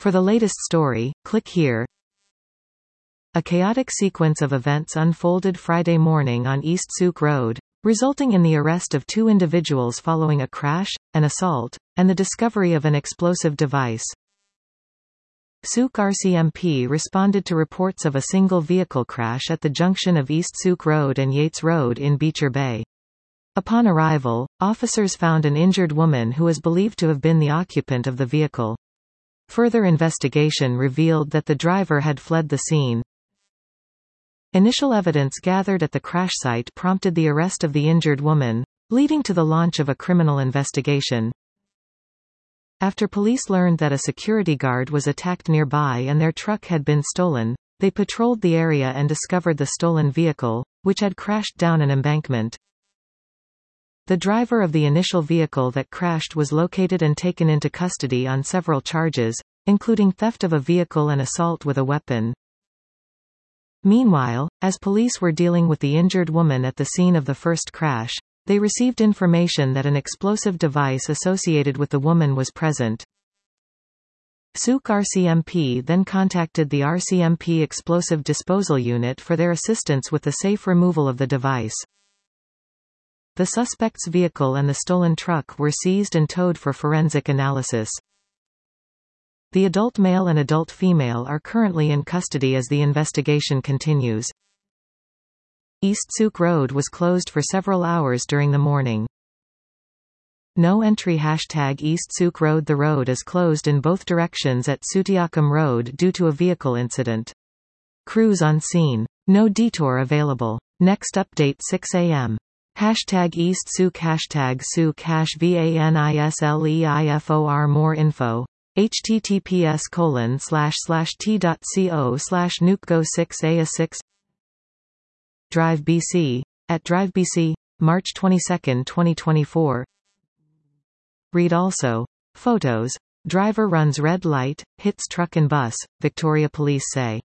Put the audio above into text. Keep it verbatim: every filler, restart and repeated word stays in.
For the latest story, click here. A chaotic sequence of events unfolded Friday morning on East Souk Road, resulting in the arrest of two individuals following a crash, an assault, and the discovery of an explosive device. Souk R C M P responded to reports of a single vehicle crash at the junction of East Souk Road and Yates Road in Beecher Bay. Upon arrival, officers found an injured woman who is believed to have been the occupant of the vehicle. Further investigation revealed that the driver had fled the scene. Initial evidence gathered at the crash site prompted the arrest of the injured woman, leading to the launch of a criminal investigation. After police learned that a security guard was attacked nearby and their truck had been stolen, they patrolled the area and discovered the stolen vehicle, which had crashed down an embankment. The driver of the initial vehicle that crashed was located and taken into custody on several charges, including theft of a vehicle and assault with a weapon. Meanwhile, as police were dealing with the injured woman at the scene of the first crash, they received information that an explosive device associated with the woman was present. Souk R C M P then contacted the R C M P Explosive Disposal Unit for their assistance with the safe removal of the device. The suspect's vehicle and the stolen truck were seized and towed for forensic analysis. The adult male and adult female are currently in custody as the investigation continues. East Souk Road was closed for several hours during the morning. No entry hashtag East Souk Road. The road is closed in both directions at Sutiakum Road due to a vehicle incident. Crews on scene. No detour available. Next update six a m Hashtag East Souk Hashtag Souk hash VANISLEIFOR. More info. https colon slash slash t.co slash nukego six a six. Drive B C. At Drive B C, March twenty-second twenty twenty-four. Read also. Photos. Driver runs red light, hits truck and bus, Victoria police say.